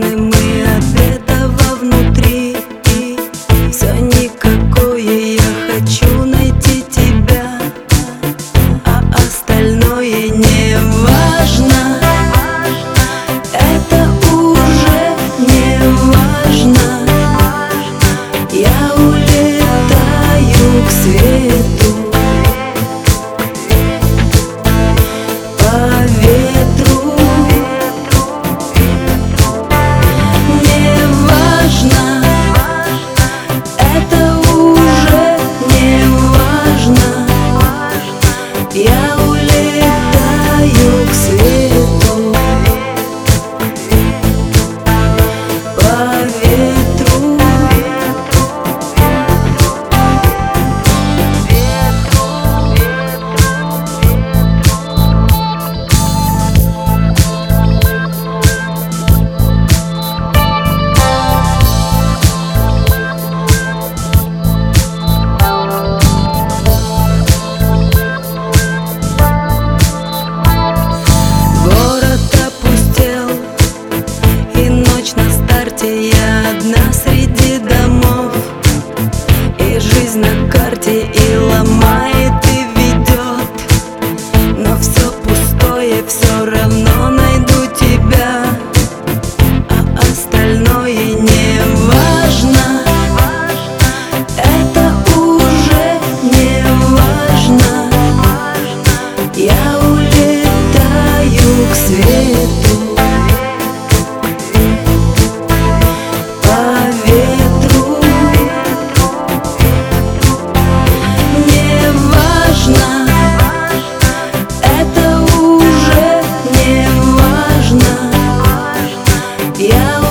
вкусным и от этого внутри. И все никакое, я хочу найти тебя, а остальное не важно. Это уже не важно. Я улетаю к свету по ветру. Не важно, это уже не важно. Я улетаю к свету по ветру. Я одна среди домов, и жизнь на карте и ломает, и ведет. Но все пустое, все равно найду тебя, а остальное не важно. Это уже не важно. Я улетаю к свету по ветру. Не важно, это уже не важно. Я